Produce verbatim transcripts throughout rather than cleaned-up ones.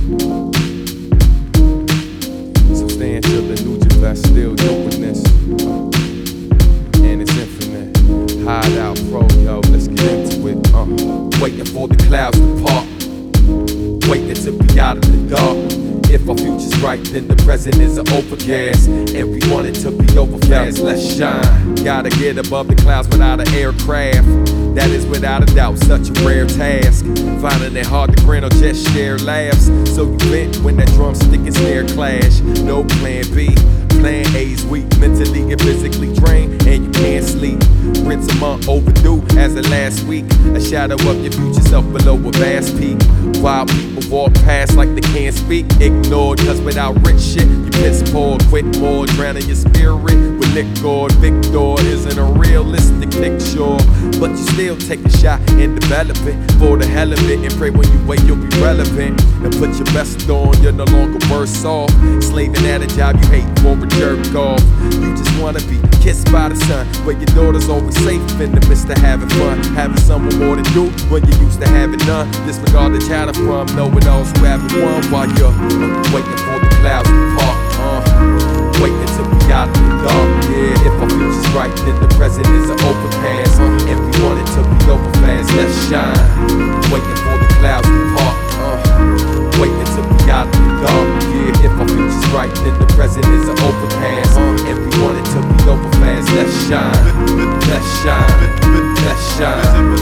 Substantial and Nugent still dopiness, and it's infinite. Hideout Pro, yo, let's get into it. Uh. Waiting for the clouds to part, waiting to be out of the dark. If our future's right, then the present is an overcast, and we want it to be over fast. Let's shine. Gotta get above the clouds without an aircraft. That is without a doubt such a rare task. Finding it hard to grin or just share laughs. So you vent when that drumstick and snare clash. No plan B, plan A's weak. Mentally and physically drained, and you can't sleep. Rinse a month overdue as of last week. A shadow of your future self below a vast peak. While people walk past like they can't speak, ignored, cause without rich shit, you piss poor, quit more, drowning your spirit with liquor. Victor isn't a realistic picture, but you still take a shot and develop it for the hell of it, and pray when you wait you'll be relevant. And put your best on, you're no longer worse off. Slaving at a job you hate for a jerk off. You just wanna be kissed by the sun, where your daughter's always safe in the midst of having fun. Having someone more to do when you used to having none. Disregard the chatter from knowing those who haven't won, while you're uh, waiting for the clouds to part. Uh, waiting to be out of the dark. Yeah, if our future's right, then the present is an overpass, uh, and we want it to be over fast. Let's shine. Waiting for the clouds to part. Uh, waiting to be out of the dark. Yeah, if our future's right, then the present is an overpass, uh, and we want it to be over fast. Let's shine. Let's shine. Let's shine.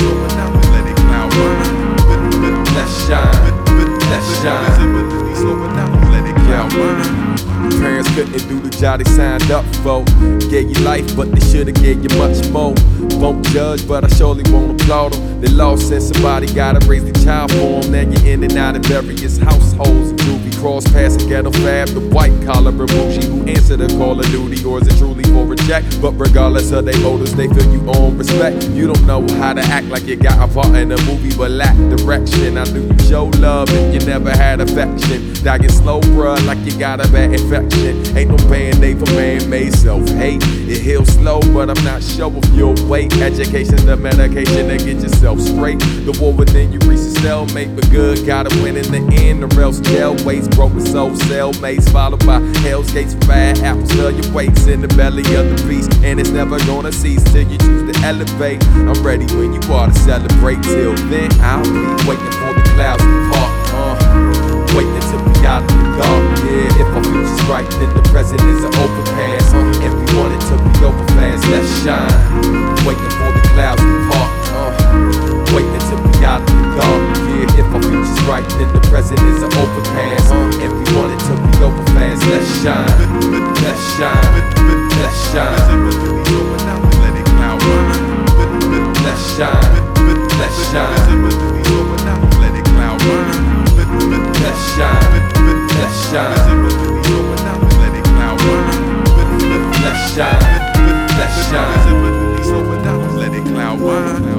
Let it cloud burn. Let's shine, let's shine. Let it cloud burn. Parents couldn't do the job they signed up for. Gave you life, but they should've gave you much more. Won't judge, but I surely won't applaud them. They lost since somebody gotta raise the child for them. Now you're in and out of various households. Juvie cross passing ghetto fab, the white collar or bougie who answer the call of duty, or is it truly for a check? But regardless of their motives, they feel you own respect. You don't know how to act like you got a part in a movie, but lack direction. I knew you show love and you never had affection. Dying slow, bruh, like you got a bad infection. Ain't no band-aid for man-made self-hate. It heals slow, but I'm not sure if you'll wait. Education, the medication to get yourself straight. The war within you reach a stalemate, but good gotta win in the end, or else jail waits. Broken soul cellmates, followed by hell's gates for bad apples. Fill your weights in the belly of the beast, and it's never gonna cease till you choose to elevate. I'm ready when you are to celebrate. Till then, I'll be waiting for the clouds to part. Uh, waiting to be out of the dark. Yeah, if our future's right, then the present is an overpass, uh, and we want it to be over fast. Let's shine. Waiting for the clouds to part. Uh, waiting to be out of the dark. Yeah, if our future's right, then the present is an overpass, uh, and we want it to be over fast. Let's shine. Let's shine. Let's shine. Let it cloud burn. Let's shine. Let's shine. Let it cloud burn. Let's shine. Let's shine. Let it cloud burn. Let's shine. Let's shine. Let it cloud burn.